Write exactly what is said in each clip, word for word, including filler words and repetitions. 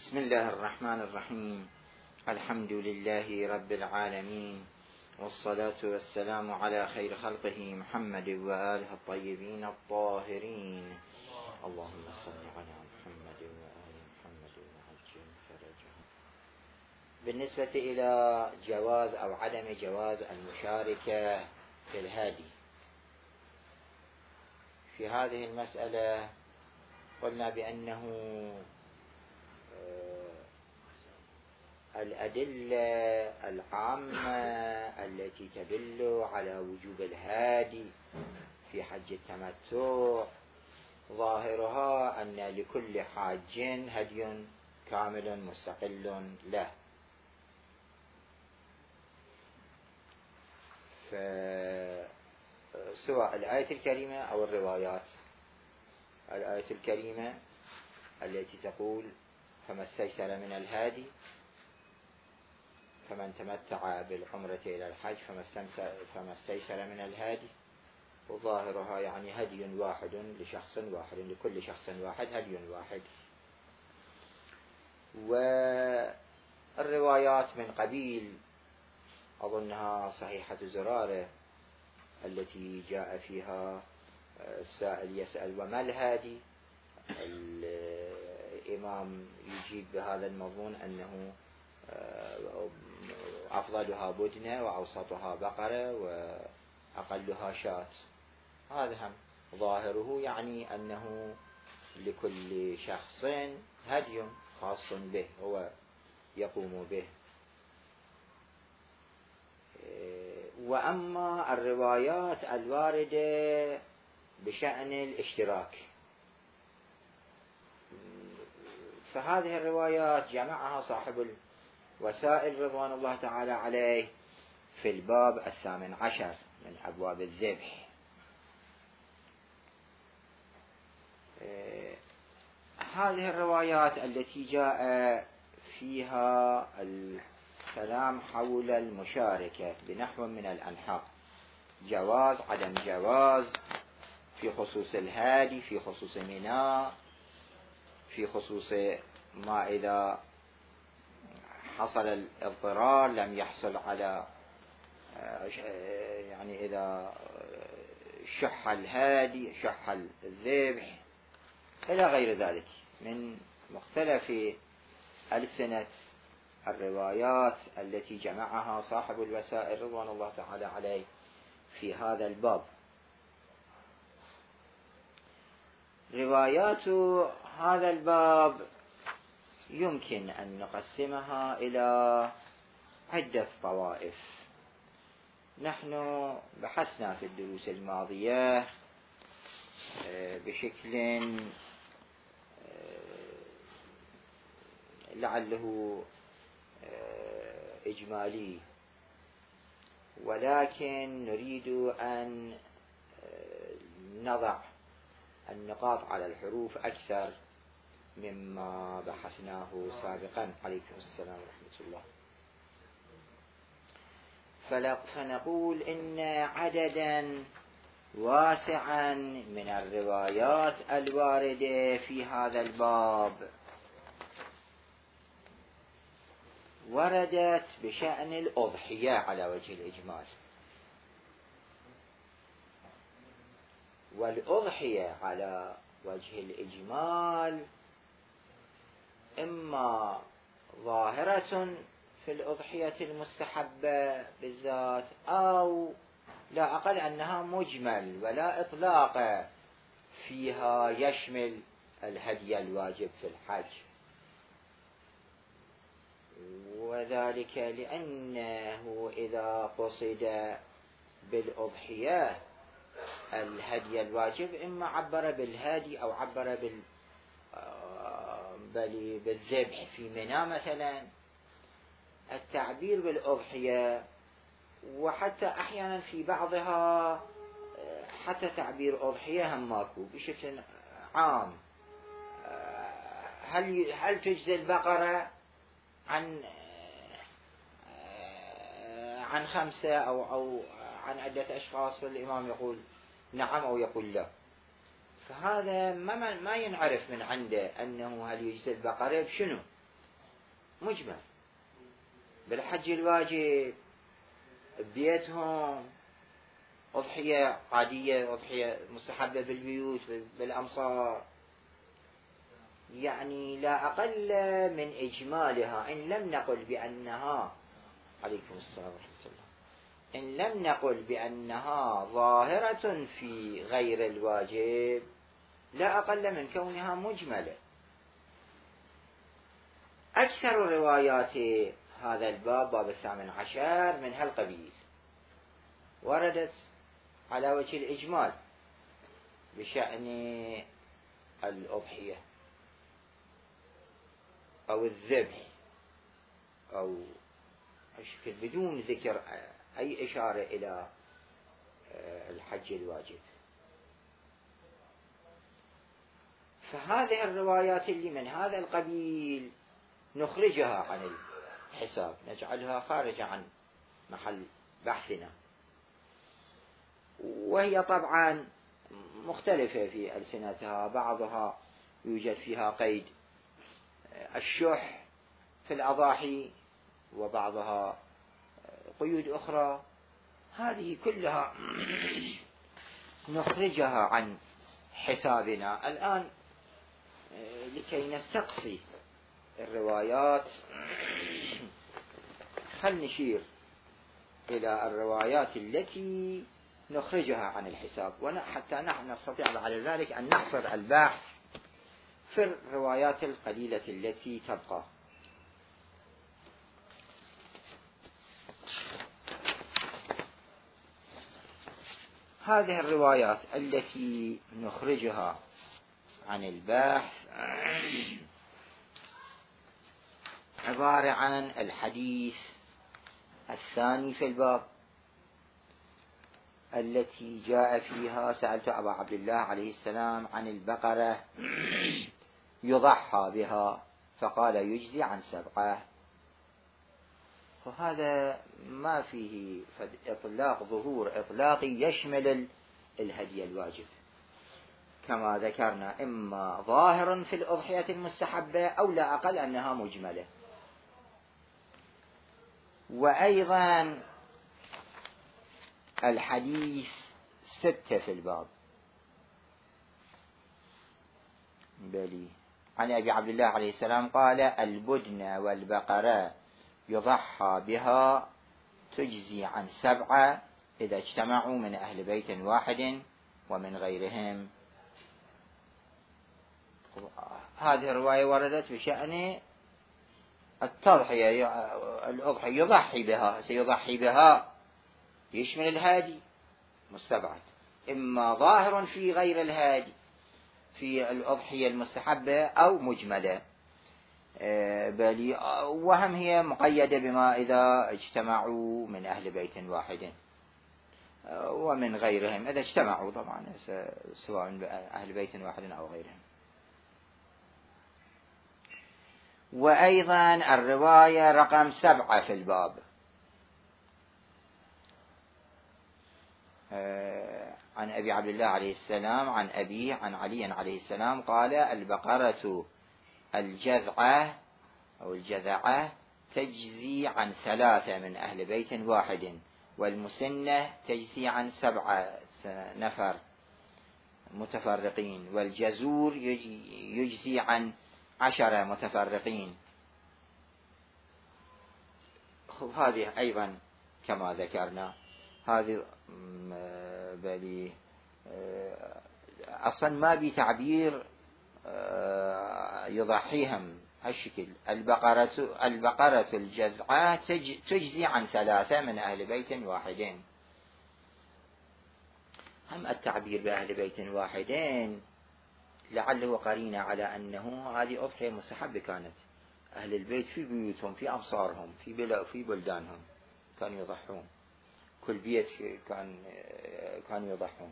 بسم الله الرحمن الرحيم. الحمد لله رب العالمين، والصلاة والسلام على خير خلقه محمد وآله الطيبين الطاهرين. اللهم صل على محمد وآل محمد وعجل فرجهم. بالنسبة إلى جواز أو عدم جواز المشاركة في الهادي، في هذه المسألة قلنا بأنه الأدلة العامة التي تدل على وجوب الهادي في حج التمتع ظاهرها أن لكل حاج هدي كامل مستقل له، فسواء الآية الكريمة أو الروايات. الآية الكريمة التي تقول فما استيسر من الهادي، فمن تمتع بالعمرة إلى الحج فما استيسر من الهادي، وظاهرها يعني هدي واحد لشخص واحد، لكل شخص واحد هدي واحد. والروايات من قبيل أظنها صحيحة زرارة التي جاء فيها السائل يسأل وما الهادي، الإمام يجيب بهذا المضمون أنه أفضلها بدنة وأوسطها بقرة وأقلها شاة. هذا هم ظاهره يعني أنه لكل شخص هدي خاص به هو يقوم به. وأما الروايات الواردة بشأن الاشتراك، فهذه الروايات جمعها صاحب الوسائل رضوان الله تعالى عليه في الباب الثامن عشر من أبواب الذبح. هذه الروايات التي جاء فيها الكلام حول المشاركة بنحو من الأنحاء، جواز عدم جواز، في خصوص الهادي، في خصوص منى، في خصوص ما إذا حصل الاضطرار لم يحصل على يعني إذا شح الهادي شح الذبح إلى غير ذلك من مختلف ألسنة الروايات التي جمعها صاحب الوسائل رضوان الله تعالى عليه في هذا الباب. روايات هذا الباب يمكن أن نقسمها إلى عدة طوائف. نحن بحثنا في الدروس الماضية بشكل لعله إجمالي، ولكن نريد أن نضع النقاط على الحروف أكثر مما بحثناه سابقا. عليكم السلام ورحمة الله. فنقول إن عددا واسعا من الروايات الواردة في هذا الباب وردت بشأن الأضحية على وجه الإجمال. والأضحية على وجه الإجمال إما ظاهرة في الأضحية المستحبة بالذات، أو لا أقل أنها مجمل ولا إطلاق فيها يشمل الهدي الواجب في الحج، وذلك لأنه إذا قصد بالأضحية الهدي الواجب إما عبر بالهادي أو عبر بال بل بالذبح في منى مثلا. التعبير بالأضحية وحتى أحيانا في بعضها حتى تعبير أضحية هم ماكو بشكل عام. هل هل تجزي البقرة عن عن خمسة أو أو عن عدة أشخاص؟ الإمام يقول نعم أو يقول لا. فهذا ما ما ينعرف من عنده أنه هل يجزي البقرة بشنو، مجمل. بالحج الواجب بيتهم أضحية عادية، أضحية مستحبة بالبيوت بالأمصار، يعني لا أقل من إجمالها، إن لم نقل بأنها عليكم السلام ورحمة الله إن لم نقل بأنها ظاهرة في غير الواجب، لا أقل من كونها مجملة. أكثر روايات هذا الباب، باب الثامن عشر، من هالقبيل وردت على وجه الإجمال بشأن الأضحية أو الذبح أو الشكل، بدون ذكر أي إشارة إلى الحج الواجب. فهذه الروايات اللي من هذا القبيل نخرجها عن الحساب، نجعلها خارجة عن محل بحثنا، وهي طبعا مختلفة في ألسنتها، بعضها يوجد فيها قيد الشح في الأضاحي، وبعضها قيود أخرى. هذه كلها نخرجها عن حسابنا الآن لكي نستقصي الروايات. خل نشير إلى الروايات التي نخرجها عن الحساب، وحتى نحن نستطيع بعد ذلك أن نحصر البحث في الروايات القليلة التي تبقى. هذه الروايات التي نخرجها عن البحث عبارة عن الحديث الثاني في الباب، التي جاء فيها سألت أبا عبد الله عليه السلام عن البقرة يضحى بها فقال يجزي عن سبعة. وهذا ما فيه إطلاق ظهور إطلاقي يشمل الهدي الواجب، كما ذكرنا إما ظاهر في الأضحية المستحبة أو لا أقل أنها مجملة. وأيضا الحديث ستة في الباب بلي عن أبي عبد الله عليه السلام قال البدن والبقرة يضحى بها تجزي عن سبعة إذا اجتمعوا من أهل بيت واحد ومن غيرهم. هذه الرواية وردت بشأن التضحية، الأضحية يضحي بها، سيضحي بها يشمل الهادي مستبعد، إما ظاهر في غير الهادي في الأضحية المستحبة أو مجملة، بل وهم هي مقيدة بما إذا اجتمعوا من أهل بيت واحد ومن غيرهم، إذا اجتمعوا طبعا سواء من أهل بيت واحد أو غيرهم. وأيضا الرواية رقم سبعة في الباب عن أبي عبد الله عليه السلام عن أبيه عن علي عليه السلام قال البقرة الجذعة أو الجذعة تجزي عن ثلاثة من أهل بيت واحد، والمسنة تجزي عن سبعة نفر متفرقين، والجزور يجزي عن عشرة متفرقين. خب هذه أيضا كما ذكرنا، هذه بلي أصلا ما بتعبير يضحيهم هالشكل. البقرة البقرة الجذعة تجزي عن ثلاثة من أهل بيت واحدين. هم التعبير بأهل بيت واحدين لعله قرينة على أنه هذه أضحية مستحبة، كانت أهل البيت في بيوتهم في أمصارهم في بلا في بلدانهم كانوا يضحون، كل بيت كان كانوا يضحون،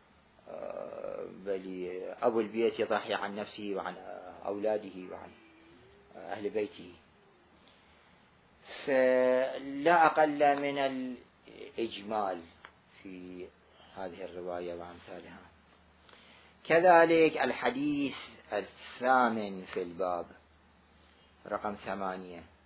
بل أبو البيت يضحي عن نفسه وعن أولاده وعن أهل بيته. فلا أقل من الإجمال في هذه الرواية وأمثالها. كذلك الحديث الثامن في الباب رقم ثمانية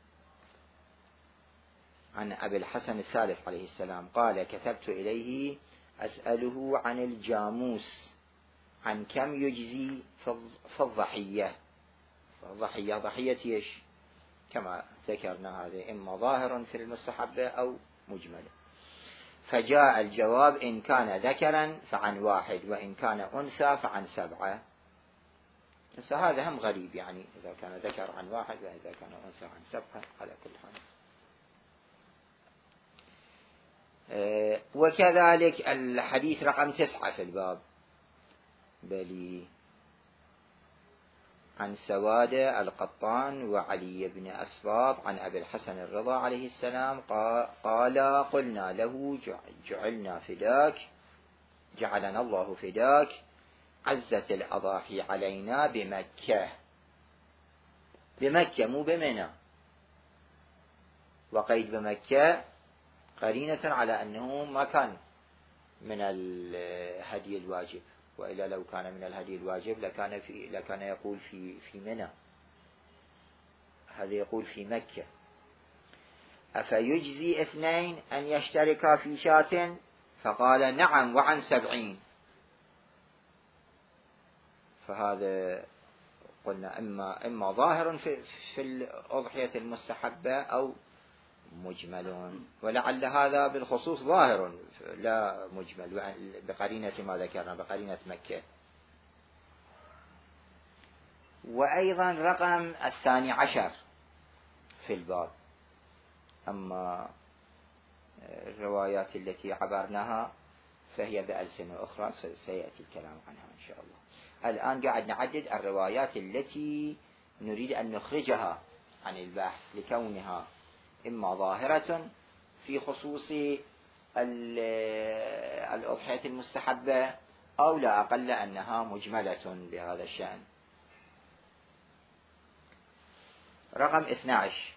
عن أبي الحسن الثالث عليه السلام قال كتبت إليه أسأله عن الجاموس عن كم يجزي في الضحية. الضحية ضحية إيش؟ كما ذكرنا هذا إما ظاهر في المستحبة أو مجمل. فجاء الجواب إن كان ذكرا فعن واحد وإن كان أنثى فعن سبعة. هذا هم غريب، يعني إذا كان ذكر عن واحد وإذا كان أنثى عن سبعة على كل حال. وكذلك الحديث رقم تسعة في الباب بلي عن سوادة القطان وعلي بن أسباط عن أبي الحسن الرضا عليه السلام قال قلنا له جعلنا فداك جعلنا الله فداك عزت الأضاحي علينا بمكة. بمكة مو بمنى، وقيد بمكة قرينة على أنه ما كان من الهدي الواجب، وإلا لو كان من الهدي الواجب لكان في لكان يقول في في منى، هذا يقول في مكة. أفيجزي اثنين أن يشتركا في شاة؟ فقال نعم وعن سبعين. فهذا قلنا إما إما ظاهر في في الأضحية المستحبة أو مجمل، ولعل هذا بالخصوص ظاهر لا مجمل بقرينة ما ذكرنا بقرينة مكة. وأيضا رقم الثاني عشر في الباب، أما الروايات التي عبرناها فهي بألسنة أخرى سيأتي الكلام عنها إن شاء الله. الآن قاعد نعدد الروايات التي نريد أن نخرجها عن البحث لكونها إما ظاهرة في خصوص الأضحية المستحبة أو لا أقل أنها مجملة بهذا الشأن. رقم اثني عشر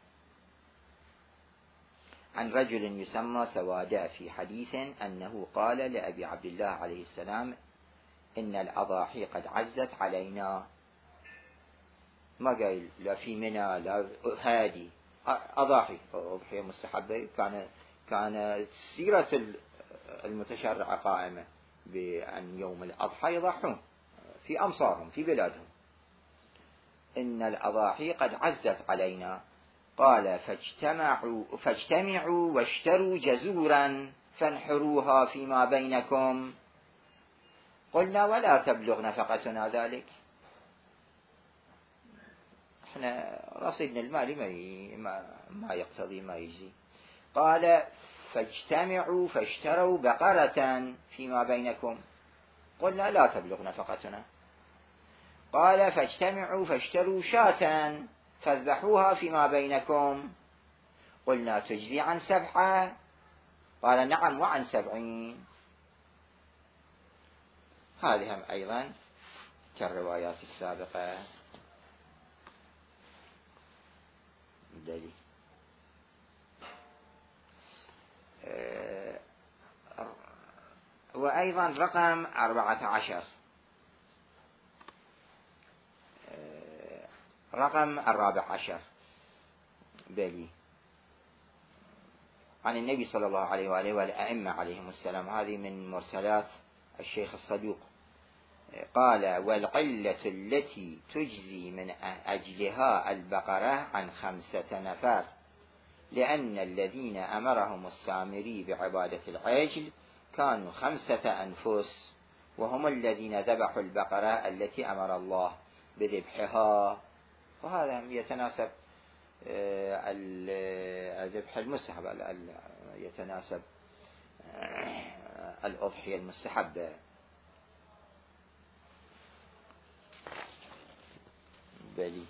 عن رجل يسمى سوادة في حديث أنه قال لأبي عبد الله عليه السلام إن الأضاحي قد عزت علينا. ما قال لا في منى لا هادي، أضاحي أضحية مستحبة. كان كان سيرة المتشرع قائمة بأن يوم الأضحى يضحون في أمصارهم في بلادهم. إن الأضاحي قد عزت علينا. قال فاجتمعوا فاجتمعوا واشتروا جزورا فانحروها فيما بينكم. قلنا ولا تبلغ نفقتنا ذلك، احنا رصيدنا المالي ما ما يقتضي ما يجزي. قال فاجتمعوا فاشتروا بقرة فيما بينكم. قلنا لا تبلغ نفقتنا. قال فاجتمعوا فاشتروا شاة فاذبحوها فيما بينكم. قلنا تجزي عن سبعة. قال نعم وعن سبعين. هذه هم أيضا كالروايات السابقة دليل. أه وأيضا رقم أربعة عشر أه رقم الرابع عشر بلي عن النبي صلى الله عليه وآله والأئمة عليهم السلام. هذه من مرسلات الشيخ الصدوق. قال والعلة التي تجزي من أجلها البقرة عن خمسة نفر، لأن الذين أمرهم السامري بعبادة العجل كانوا خمسة أنفس، وهم الذين ذبحوا البقرة التي أمر الله بذبحها. وهذا يتناسب الذبح المستحب، يتناسب الأضحية المستحبة. بلي.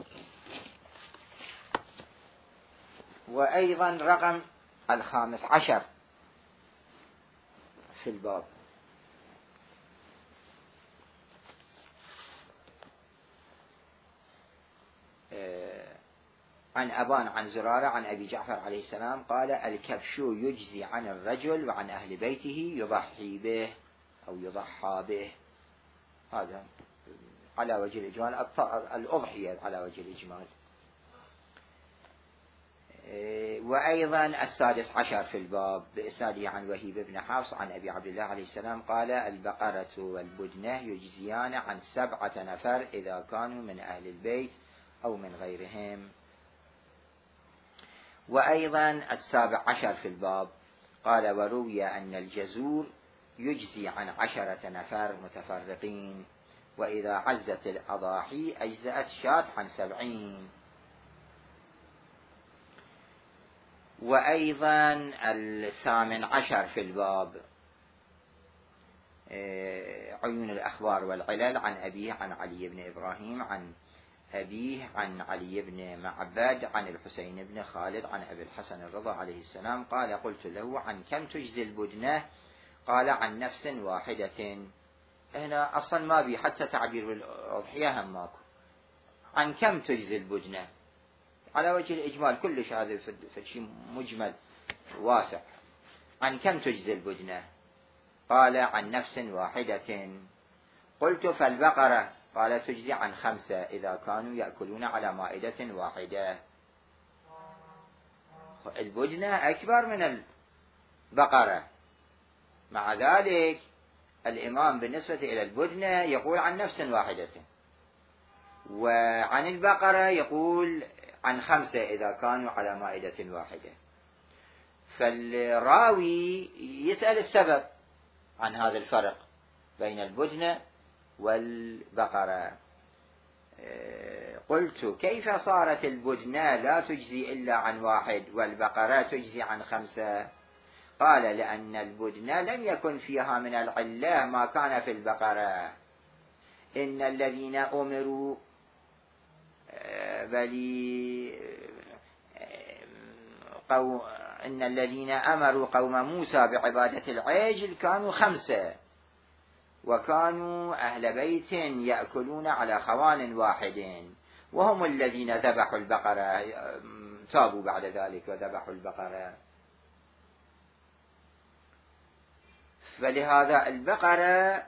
وأيضا رقم الخامس عشر في الباب عن أبان عن زرارة عن أبي جعفر عليه السلام قال الكبش يجزي عن الرجل وعن أهل بيته يضحي به أو يضحى به. هذا على وجه الإجمال الأضحية على وجه الإجمال. وأيضا السادس عشر في الباب بإسناده عن وهيب بن حفص عن أبي عبد الله عليه السلام قال البقرة والبدنة يجزيان عن سبعة نفر إذا كانوا من أهل البيت أو من غيرهم. وأيضا السابع عشر في الباب قال وروي أن الجزور يجزي عن عشرة نفر متفرقين، وإذا عزت الأضاحي أجزأت شاة عن سبعين. وأيضا الثامن عشر في الباب عيون الأخبار والعلل عن أبيه عن علي بن إبراهيم عن أبيه عن علي بن معبد عن الحسين بن خالد عن أبي الحسن الرضا عليه السلام قال قلت له عن كم تجزي البدنة؟ قال عن نفس واحدة. هنا أصلا ما بي حتى تعبير بالأضحية هم ماكو. عن كم تجزي البدنة على وجه الإجمال كلش، هذا في شيء مجمل واسع. عن كم تجزي البدنة؟ قال عن نفس واحدة. قلت فالبقرة؟ قال تجزي عن خمسة إذا كانوا يأكلون على مائدة واحدة. البدنة أكبر من البقرة، مع ذلك الإمام بالنسبة إلى البدنة يقول عن نفس واحدة، وعن البقرة يقول عن خمسة إذا كانوا على مائدة واحدة. فالراوي يسأل السبب عن هذا الفرق بين البدنة والبقرة. قلت كيف صارت البدنة لا تجزي إلا عن واحد والبقرة تجزي عن خمسة؟ قال لأن البدنة لم يكن فيها من العلة ما كان في البقرة. إن الذين أمروا بل قو إن الذين أمروا قوم موسى بعبادة العجل كانوا خمسة، وكانوا أهل بيت يأكلون على خوان واحد، وهم الذين ذبحوا البقرة، تابوا بعد ذلك وذبحوا البقرة. فلهذا البقرة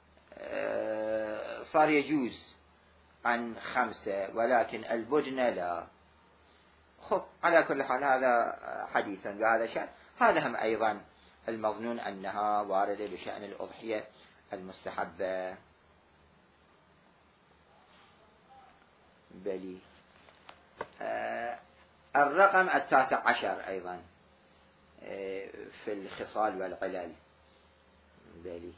صار يجوز عن خمسة، ولكن البدنة لا. خب على كل حال هذا حديثا بهذا الشأن. هذا هم أيضا المظنون أنها واردة بشأن الأضحية المستحبة. بلي آه الرقم التاسع عشر أيضا آه في الخصال والعلل. بلي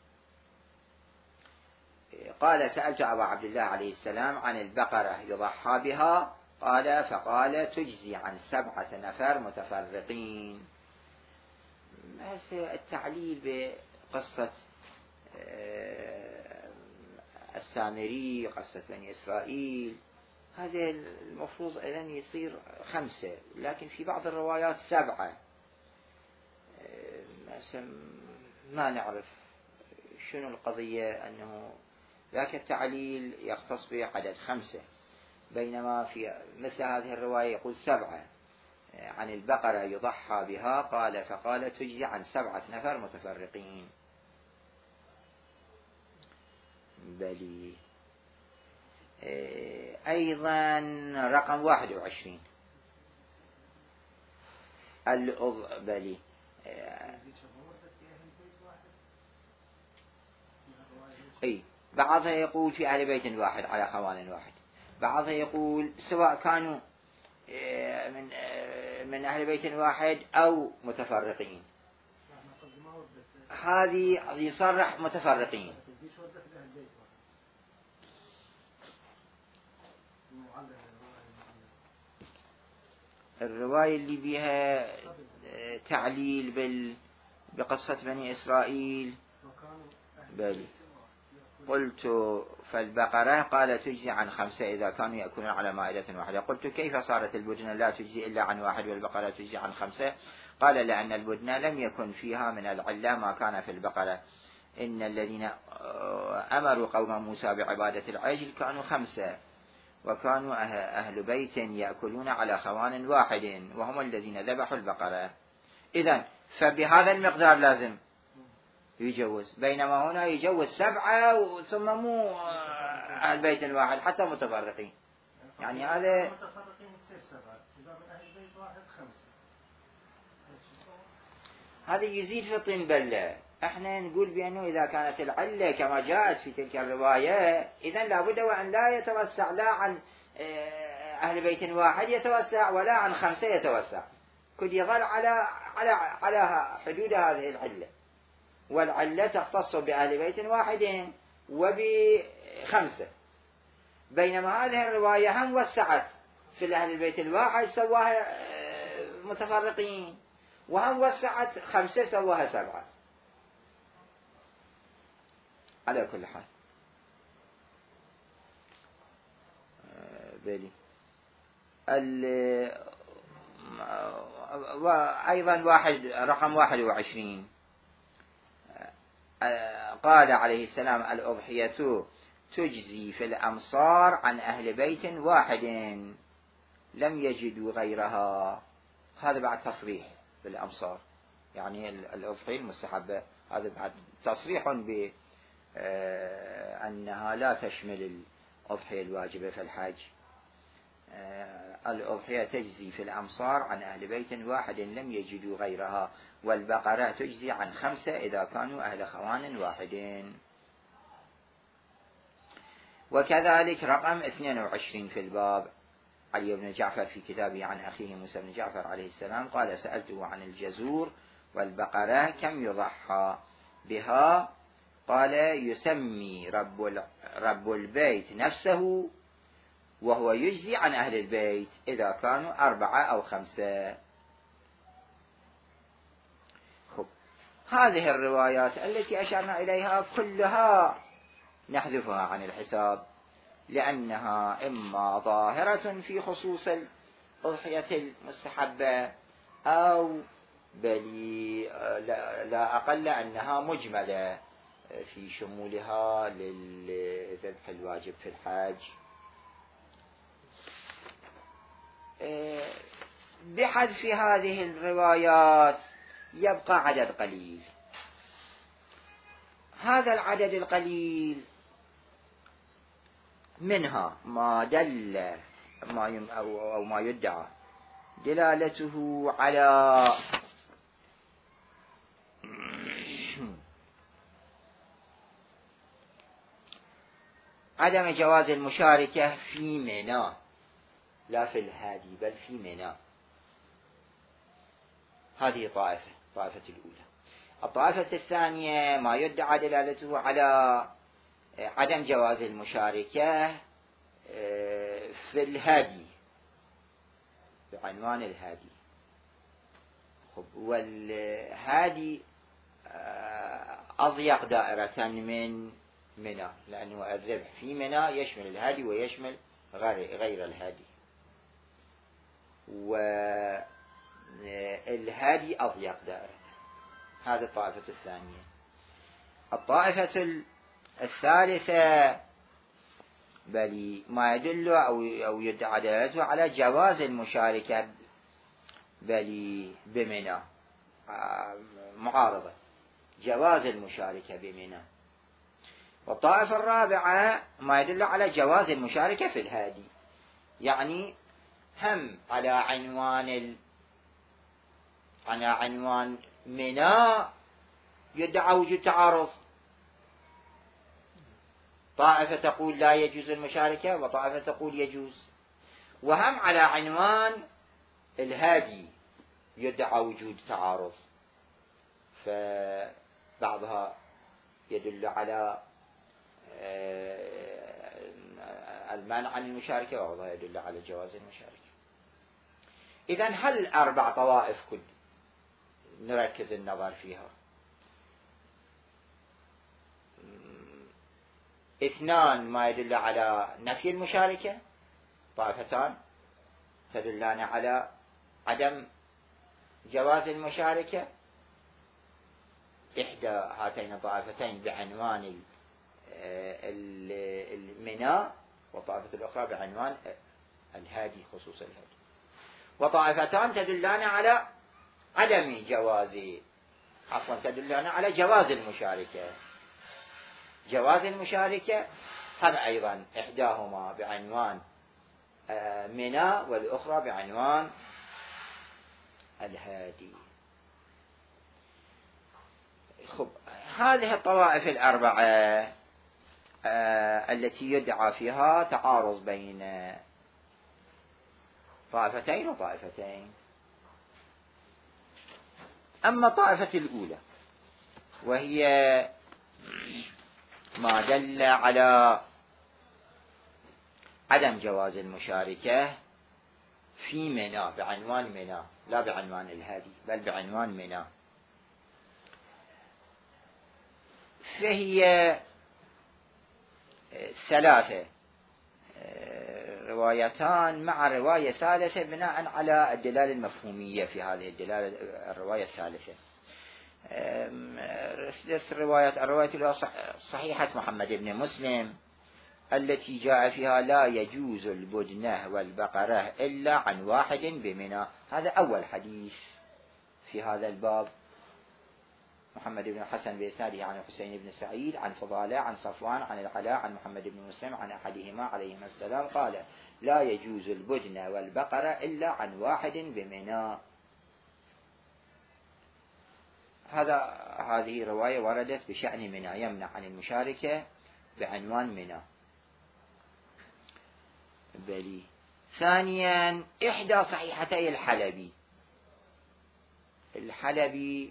آه قال سألت أبا عبد الله عليه السلام عن البقرة يضحى بها؟ قال فقال تجزي عن سبعة نفر متفرقين. بس التعليل بقصة السامري قصة بني إسرائيل هذا المفروض أن يصير خمسة، لكن في بعض الروايات سبعة. ما نعرف شنو القضية، أنه ذاك التعليل يختص بعدد خمسة، بينما في مثل هذه الرواية يقول سبعة. عن البقرة يضحى بها قال فقال تجزي عن سبعة نفر متفرقين. بلي أيضا رقم واحد وعشرين الأض... بلي أي بعضها يقول في أهل بيت واحد على خوان واحد، بعضها يقول سواء كانوا من من أهل بيت واحد أو متفرقين. هذه يصرح متفرقين. الرواية اللي بها تعليل بال بقصة بني إسرائيل. بلي قلت فالبقرة قال تجزي عن خمسة إذا كانوا يأكلون على مائدة واحدة. قلت كيف صارت البدنة لا تجزي إلا عن واحد والبقرة تجزي عن خمسة؟ قال لأن البدنة لم يكن فيها من العلة ما كان في البقرة. إن الذين أمروا قوم موسى بعبادة العجل كانوا خمسة، وكانوا أهل بيت يأكلون على خوان واحد، وهم الذين ذبحوا البقرة. إذن فبهذا المقدار لازم يجوز، بينما هنا يجوز سبعة ثم مو أهل بيت واحد حتى متفرقين. يعني هذا متفرقين يصير سبعة، إذا من أهل بيت واحد خمسة. هذا يزيد في الطين بلة. احنا نقول بأنه إذا كانت العلة كما جاءت في تلك الرواية إذن لابد وأن لا يتوسع لا عن أهل بيت واحد يتوسع ولا عن خمسة يتوسع، كل يظل على على على حدود هذه العلة، والعلة تختص بأهل بيت واحد وبخمسة. بينما هذه الرواية هم وسعت في أهل البيت الواحد سواها متفرقين، وهم وسعت خمسة سواها سبعة. على كل حال بلي وأيضا واحد رقم واحد وعشرين قال عليه السلام: الأضحية تجزي في الأمصار عن أهل بيت واحد لم يجدوا غيرها. هذا بعد تصريح في الأمصار، يعني الأضحية المستحبة، هذا بعد تصريح بأنها لا تشمل الأضحية الواجبة في الحج. الأضحية تجزي في الأمصار عن أهل بيت واحد لم يجدوا غيرها، والبقرة تجزي عن خمسة إذا كانوا أهل خوان واحدين. وكذلك رقم اثنين وعشرين في الباب، علي بن جعفر في كتابه عن أخيه موسى بن جعفر عليه السلام قال: سألته عن الجزور والبقرة كم يضحى بها؟ قال: يسمي رب رب البيت نفسه وهو يجزي عن أهل البيت إذا كانوا أربعة أو خمسة. خب. هذه الروايات التي أشرنا إليها كلها نحذفها عن الحساب، لأنها إما ظاهرة في خصوص الأضحية المستحبة، أو بل لا أقل أنها مجملة في شمولها للذبح الواجب في الحج. بحذف هذه الروايات يبقى عدد قليل. هذا العدد القليل منها ما دل ما أو, أو ما يدعى دلالته على عدم جواز المشاركة في منى، لا في الهادي بل في منى. هذه طائفة طائفة الأولى. الطائفة الثانية ما يدعى دلالته على عدم جواز المشاركة في الهادي بعنوان الهادي. والهادي أضيق دائرة من منى، لأنه الذبح في منى يشمل الهادي ويشمل غير الهادي، والهادي أضيق دائرة. هذه الطائفة الثانية. الطائفة الثالثة بل ما يدل أو يدعى دلالته على جواز المشاركة بل بمنى، معارضة جواز المشاركة بمنى. والطائفة الرابعة ما يدل على جواز المشاركة في الهادي، يعني هم على عنوان ال... على عنوان منى يدعى وجود تعارض. طائفة تقول لا يجوز المشاركة وطائفة تقول يجوز. وهم على عنوان الهادي يدعى وجود تعارض، فبعضها يدل على المانع عن المشاركة وبعضها يدل على جواز المشاركة. إذن هل أربع طوائف كل نركز النظر فيها؟ اثنان ما يدل على نفي المشاركة، طائفتان تدلان على عدم جواز المشاركة. إحدى هاتين الطائفتين بعنوان المنى، والطائفة الأخرى بعنوان الهادي، خصوص الهادي. وطائفتان تدلان على عدم جواز عفوا تدلان على جواز المشاركة. جواز المشاركة هم أيضا إحداهما بعنوان منى والأخرى بعنوان الهادي. خب هذه الطوائف الأربعة آه التي يدعى فيها تعارض بين طائفتين وطائفتين. أما الطائفة الأولى وهي ما دل على عدم جواز المشاركة في منى بعنوان منى، لا بعنوان الهادي بل بعنوان منى، فهي ثلاثة روايتان مع رواية ثالثة بناء على الدلالة المفهومية في هذه الدلالة الرواية الثالثة. الرواية الرواية صحيحة محمد بن مسلم التي جاء فيها لا يجوز البدنة والبقرة إلا عن واحد بمنى، هذا أول حديث في هذا الباب. محمد بن الحسن بإسناده عن حسين بن سعيد عن فضالة عن صفوان عن العلاء عن محمد بن مسلم عن أحدهما عليهما السلام قال لا يجوز البدنة والبقرة إلا عن واحد بمنى. هذا هذه رواية وردت بشأن منى، يمنع عن المشاركة بعنوان منى. بلي. ثانيا إحدى صحيحتي الحلبي، الحلبي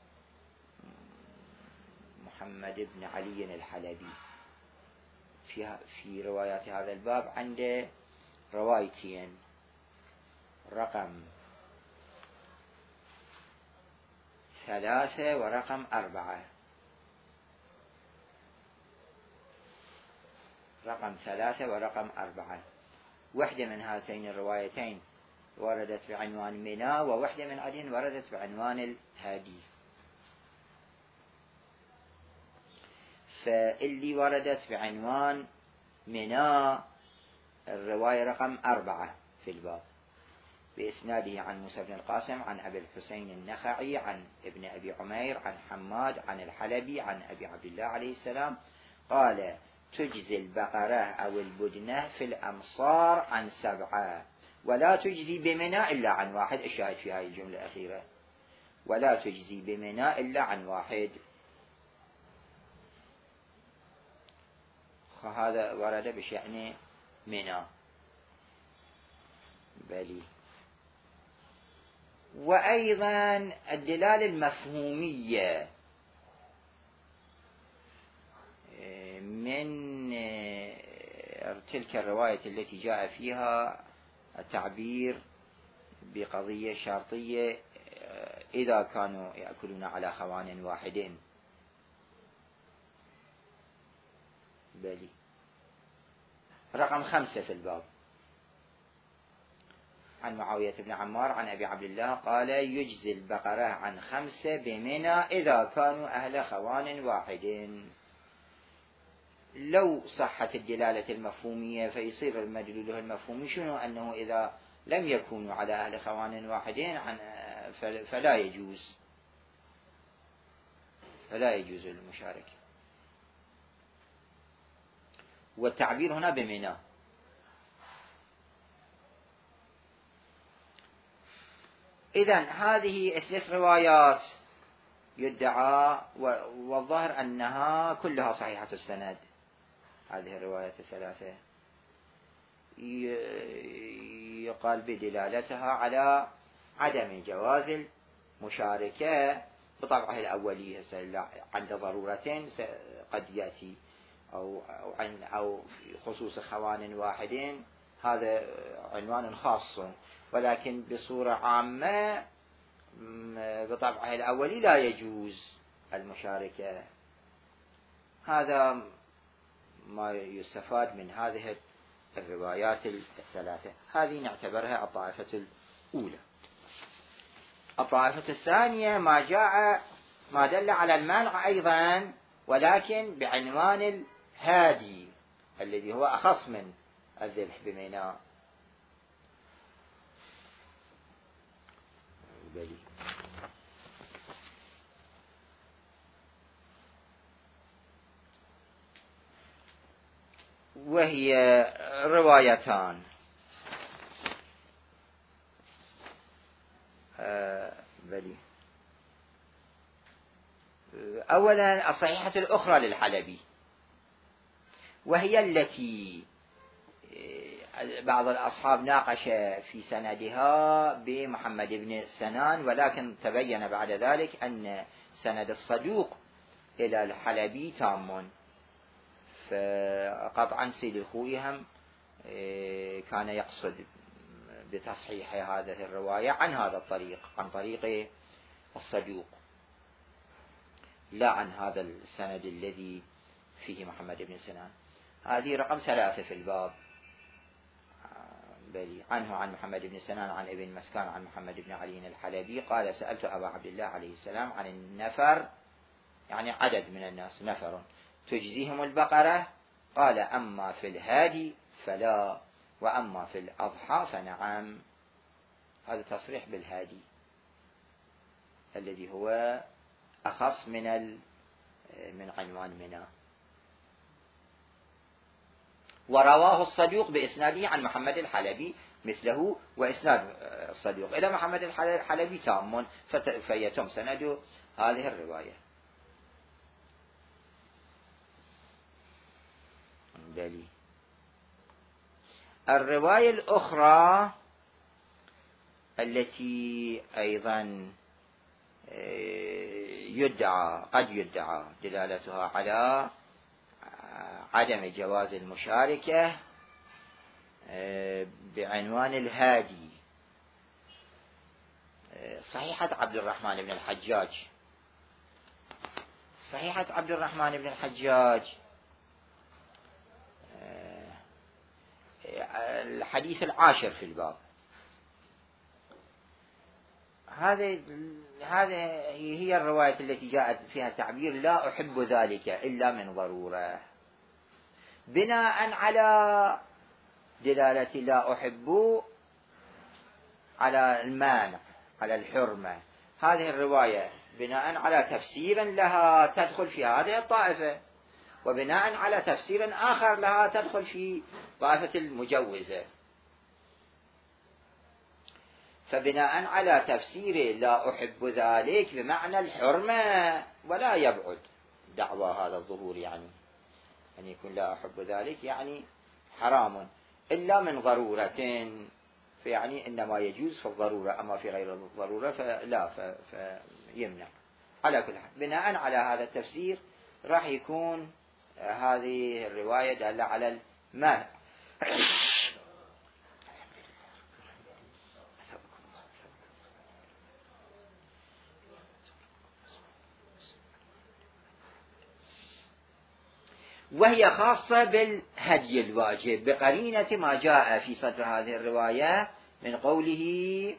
محمد بن علي الحلبي، في في روايات هذا الباب عنده روايتين، رقم ثلاثة ورقم أربعة. رقم ثلاثة ورقم أربعة، واحدة من هاتين الروايتين وردت بعنوان منى، وواحدة من عدن وردت بعنوان الهادي. فاللي وردت بعنوان منى الرواية رقم أربعة في الباب بإسناده عن موسى بن القاسم عن أبي الحسين النخعي عن ابن أبي عمير عن حماد عن الحلبي عن أبي عبد الله عليه السلام قال تجزي البقرة أو البدنة في الأمصار عن سبعة ولا تجزي بمنى إلا عن واحد. الشاهد في هذه الجملة الأخيرة ولا تجزي بمنى إلا عن واحد. هذا ورد بشأن منى. بلي. وأيضا الدلالة المفهومية من تلك الرواية التي جاء فيها التعبير بقضية شرطية إذا كانوا يأكلون على خوان واحد. بلي. رقم خمسة في الباب عن معاوية بن عمار عن أبي عبد الله قال يجزي البقرة عن خمسة بمنى إذا كانوا أهل خوان واحد. لو صحت الدلالة المفهومية فيصير المدلول المفهومي شنو؟ أنه إذا لم يكونوا على أهل خوان واحدين فلا يجوز فلا يجوز المشاركة. والتعبير هنا بمنى. إذن هذه الثلاث روايات يدعى والظاهر أنها كلها صحيحة السند. هذه الروايات الثلاثة يقال بدلالتها على عدم جواز المشاركة بطبعه الأولي عند ضرورة قد يأتي أو عن أو في خصوص خوان واحد، هذا عنوان خاص، ولكن بصورة عامة بطبعه الأولي لا يجوز المشاركة. هذا ما يستفاد من هذه الروايات الثلاثة. هذه نعتبرها الطائفة الأولى. الطائفة الثانية ما جاء ما دل على المنع أيضا ولكن بعنوان الهادي الذي هو أخص من الذبح بمنى. وهي روايتان آه بلي أولا الصحيحة الأخرى للحلبي، وهي التي بعض الأصحاب ناقش في سندها بمحمد بن سنان، ولكن تبين بعد ذلك أن سند الصدوق إلى الحلبي تام، فقطعا سيد الخوئي هم كان يقصد بتصحيح هذه الرواية عن هذا الطريق، عن طريق الصدوق، لا عن هذا السند الذي فيه محمد بن سنان. هذه رقم ثلاثة في الباب، بلي عنه عن محمد بن سنان عن ابن مسكان عن محمد بن علي الحلبي قال: سألت أبا عبد الله عليه السلام عن النفر، يعني عدد من الناس، نفر تجزيهم البقرة، قال: أما في الهادي فلا، وأما في الأضحى فنعم. هذا تصريح بالهادي الذي هو أخص من من عنوان منى. ورواه الصدوق بإسناده عن محمد الحلبي مثله، وإسناد الصدوق إلى محمد الحلبي تام، فيتم سند هذه الرواية. بلي الرواية الأخرى التي أيضا يدعى قد يدعى دلالتها على عدم جواز المشاركة بعنوان الهادي، صحيحة عبد الرحمن بن الحجاج. صحيحة عبد الرحمن بن الحجاج الحديث العاشر في الباب. هذه هذه هي الرواية التي جاءت فيها تعبير: لا أحب ذلك إلا من ضرورة، بناء على دلالة لا أحب على المانع، على الحرمة. هذه الرواية بناء على تفسير لها تدخل في هذه الطائفة، وبناء على تفسير آخر لها تدخل في طائفة المجوزة. فبناء على تفسير لا أحب ذلك بمعنى الحرمة، ولا يبعد دعوى هذا الظهور، يعني أن يكون لا أحب ذلك يعني حرام إلا من ضرورة، فيعني إنما يجوز في الضرورة، أما في غير الضرورة فلا، فيمنع. على كل حال بناء على هذا التفسير راح يكون هذه الرواية دالة على المانع. وهي خاصة بالهدي الواجب بقرينة ما جاء في صدر هذه الرواية من قوله: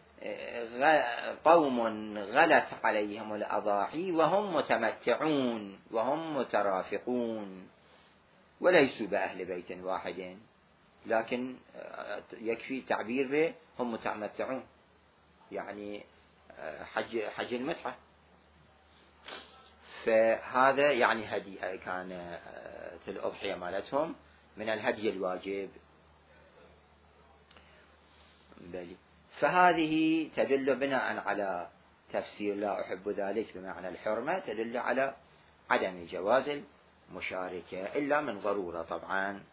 قوم غلت عليهم الأضاحي وهم متمتعون وهم مترافقون وليسوا بأهل بيت واحد، لكن يكفي تعبير به هم متمتعون، يعني حج, حج المتعة. فهذا يعني هدي كان الأضحية مالتهم من الهدي الواجب. بلي فهذه تدل بناء على تفسير لا أحب ذلك بمعنى الحرمة، تدل على عدم جواز المشاركة إلا من ضرورة. طبعا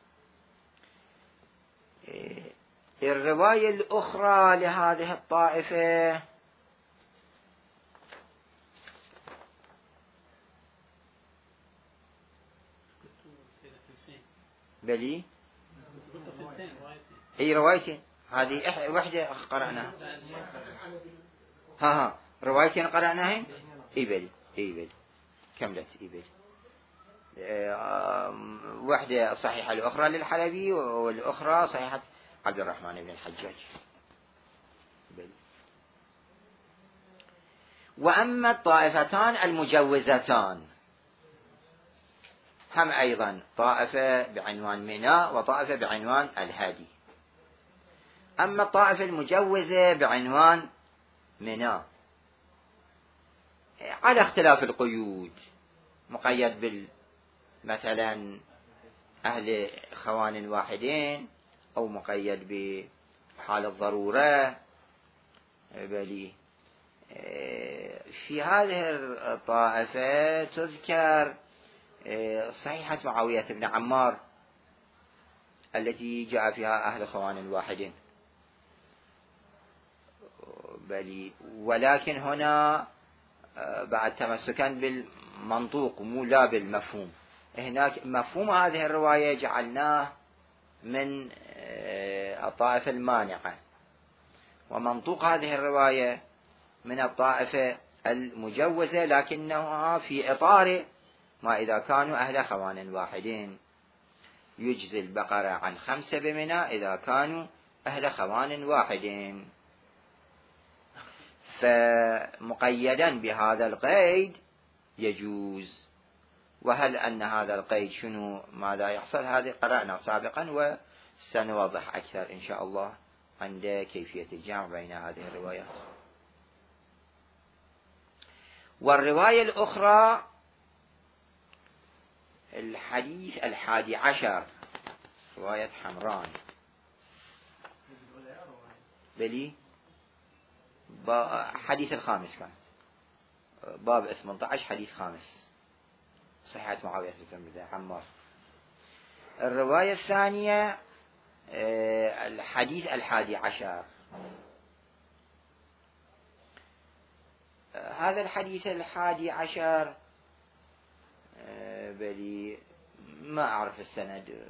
الرواية الأخرى لهذه الطائفة بلي أي روايتين، هذه واحدة قرأناها، ها ها روايتين قرأناهن، اي بلي اي بلي كملت اي بلي. واحدة صحيحة الأخرى للحلبي، والأخرى صحيحة عبد الرحمن بن الحجاج. بلي. وأما الطائفتان المجوزتان هم أيضا طائفة بعنوان منى وطائفة بعنوان الهادي. أما الطائفة المجوزة بعنوان منى على اختلاف القيود، مقيد بال مثلا أهل خوان واحدين، أو مقيد بحال الضرورة. بلي في هذه الطائفة تذكر صحيحة معاوية بن عمار التي جاء فيها أهل خوان واحد، بل ولكن هنا بعد تمسكا بالمنطوق مو لا بالمفهوم. هناك مفهوم هذه الرواية جعلناه من الطائفة المانعة، ومنطوق هذه الرواية من الطائفة المجوزة، لكنها في إطار ما إذا كانوا أهل خوان واحدين. يجزي البقرة عن خمسة بمنى إذا كانوا أهل خوان واحدين. فمقيدا بهذا القيد يجوز. وهل أن هذا القيد شنو ماذا يحصل؟ هذه قرأنا سابقا وسنوضح أكثر إن شاء الله عند كيفية الجمع بين هذه الروايات. والرواية الأخرى الحديث الحادي عشر، رواية حمران بلي حديث الخامس كان باب ثمانية عشر حديث خامس، صحيحة معاوية بن عمار. الرواية الثانية الحديث الحادي عشر. هذا الحديث الحادي عشر بلي ما أعرف السند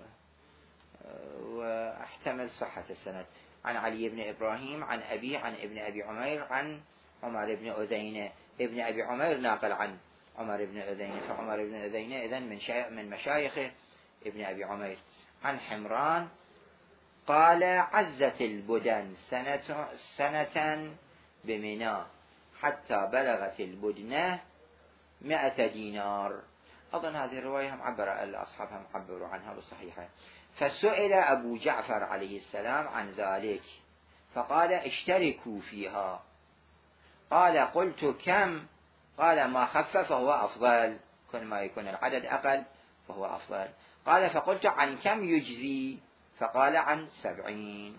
وأحتمل صحة السند. عن علي بن إبراهيم عن أبي عن ابن أبي عمير عن عمر بن أذينة. ابن أبي عمير ناقل عن عمر بن أذينة، فعمر بن أذينة إذن من من مشايخ ابن أبي عمير. عن حمران قال عزت البدن سنة, سنة بمنى حتى بلغت البدنة مئة دينار. أظن هذه الرواية هم عبر الأصحاب هم عبروا عنها بالصحيحة. فسئل أبو جعفر عليه السلام عن ذلك فقال اشتركوا فيها. قال قلت كم؟ قال ما خف فهو أفضل، كل ما يكون العدد أقل فهو أفضل. قال فقلت عن كم يجزي؟ فقال عن سبعين.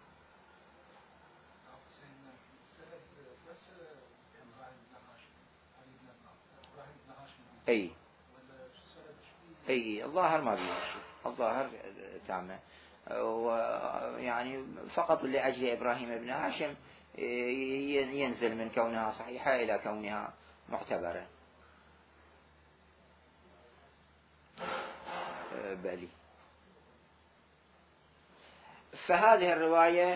أي أي الظاهر ما بيه الظاهر تامة، ويعني فقط لأجل إبراهيم بن هاشم ينزل من كونها صحيحة إلى كونها معتبرة. بلي. فهذه الرواية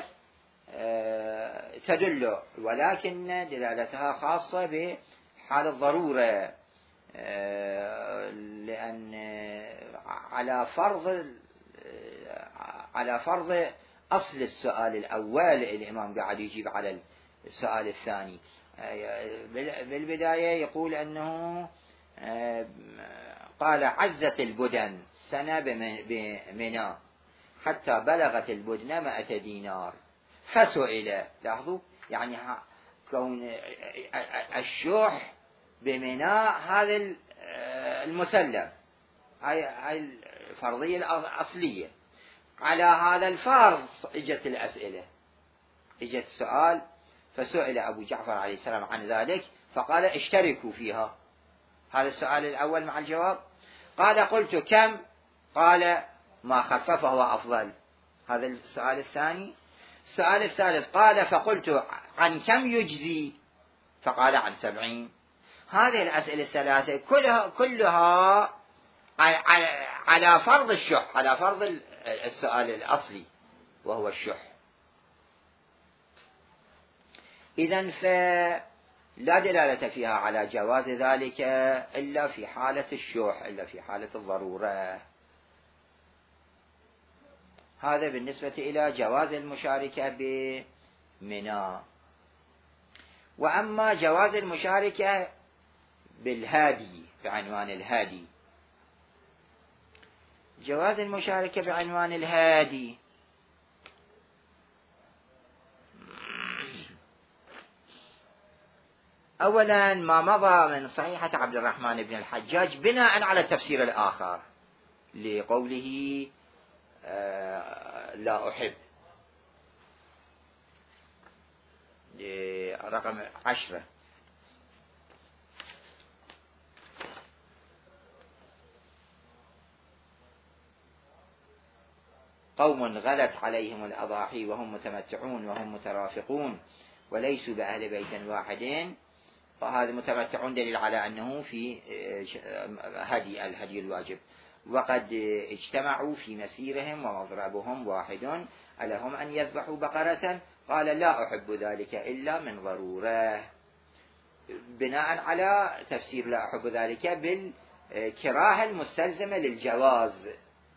تدل، ولكن دلالتها خاصة بحال الضرورة، لأن على فرض على فرض أصل السؤال الأول الإمام قاعد يجيب على السؤال الثاني. بالبداية يقول أنه قال عزت البدن سنة بمنى حتى بلغت البدن مئة دينار. فسئل، لاحظوا يعني كون الشح بمنى هذا المسلم، هاي الفرضية الأصلية. على هذا الفرض اجت الأسئلة، اجت السؤال. فسئل أبو جعفر عليه السلام عن ذلك فقال اشتركوا فيها. هذا السؤال الأول مع الجواب. قال قلت كم؟ قال ما خف فهو أفضل. هذا السؤال الثاني. السؤال الثالث قال فقلت عن كم يجزي؟ فقال عن سبعين. هذه الأسئلة الثلاثة كلها كلها على فرض الشح، على فرض السؤال الأصلي وهو الشح. إذن فلا دلالة فيها على جواز ذلك إلا في حالة الشح، إلا في حالة الضرورة. هذا بالنسبة إلى جواز المشاركة بمنى. وأما جواز المشاركة بالهادي بعنوان الهادي، جواز المشاركة بعنوان الهادي أولا ما مضى من صحيحة عبد الرحمن بن الحجاج بناء على التفسير الآخر لقوله لا أحب رقم عشرة. قوم غلت عليهم الأضاحي وهم متمتعون وهم مترافقون وليسوا بأهل بيت واحدين، فهذا متمتعون دليل على أنه في هدي الهدي الواجب، وقد اجتمعوا في مسيرهم ومضربهم واحد ألهم أن يذبحوا بقرة، قال لا أحب ذلك إلا من ضرورة، بناء على تفسير لا أحب ذلك بالكراهة المستلزمة للجواز،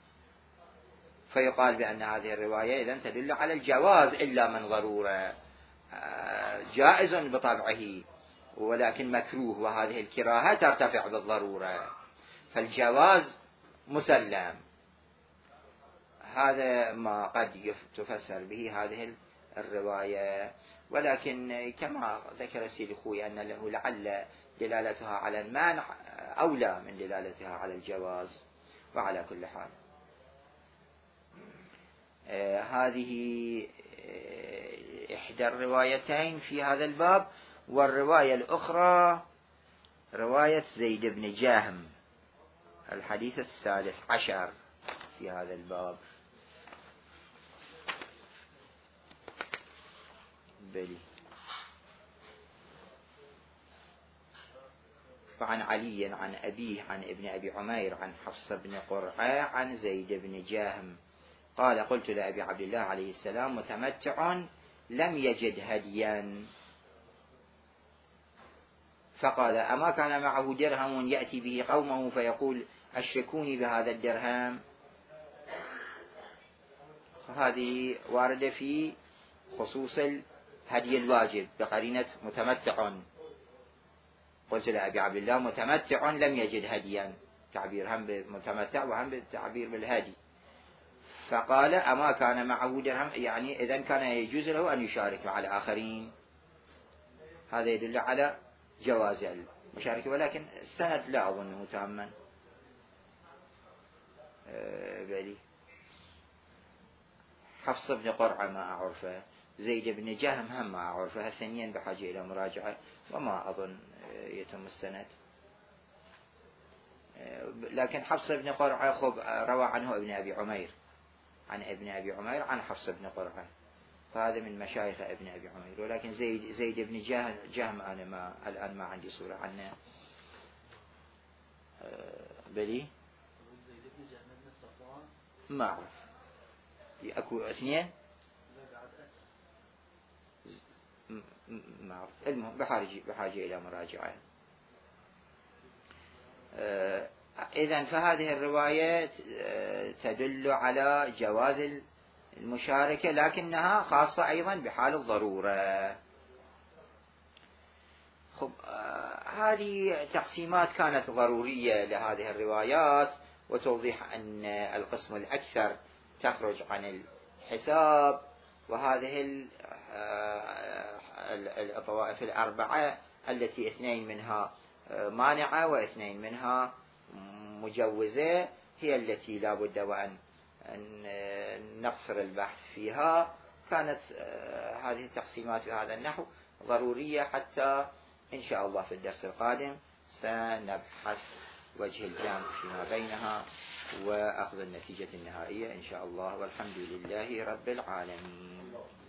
فيقال بأن هذه الرواية إذن تدل على الجواز إلا من ضرورة، جائز بطبعه ولكن مكروه، وهذه الكراهة ترتفع بالضرورة، فالجواز مسلم. هذا ما قد تفسر به هذه الرواية، ولكن كما ذكر السيد الخوي أن له لعل دلالتها على المانع أولى من دلالتها على الجواز. وعلى كل حال آه هذه آه إحدى الروايتين في هذا الباب. والرواية الأخرى رواية زيد بن جهم، الحديث الثالث عشر في هذا الباب. بلي. وعن علي عن أبيه عن ابن أبي عمير عن حفص بن قرعة عن زيد بن جهم قال قلت لأبي عبد الله عليه السلام متمتع لم يجد هديا، فقال أما كان معه درهم يأتي به قومه فيقول أشركوني بهذا الدرهم؟ هذه واردة في خصوص الهدي الواجب بقرينة متمتع. قلت لأبي عبد الله متمتع لم يجد هديا، تعبير هم بالمتمتع وهم بالتعبير بالهدي، فقال أما كان معه درهم، يعني إذن كان يجوز له أن يشارك مع الآخرين، هذا يدل على جواز المشاركة، ولكن السند لا أظنه تاما. أه بلي. حفص بن قرعة ما أعرفه، زيد بن جهم هم ما أعرفه، الثانيين بحاجة إلى مراجعة وما أظن يتم السند. لكن حفص بن قرعة خب روى عنه ابن أبي عمير عن ابن أبي عمير عن حفص بن قرعة، فهذا من مشايخ ابن أبي عمير، ولكن زيد زيد بن جهم, جهم أنا ما الآن ما عندي صورة عنه. بلي ما أعرف، أكو اثنين ما أعرف، المهم بحاجة بحاجة إلى مراجعة. إذن فهذه الرواية تدل على جواز المشاركة، لكنها خاصة أيضا بحال الضرورة. خب هذه تقسيمات كانت ضرورية لهذه الروايات، وتوضيح أن القسم الأكثر تخرج عن الحساب، وهذه الطوائف الأربعة التي اثنين منها مانعة واثنين منها مجوزة هي التي لا بد وأن نقصر البحث فيها. كانت هذه التقسيمات بهذا النحو ضرورية، حتى إن شاء الله في الدرس القادم سنبحث وجه الجامع فيما بينها وأخذ النتيجة النهائية إن شاء الله، والحمد لله رب العالمين.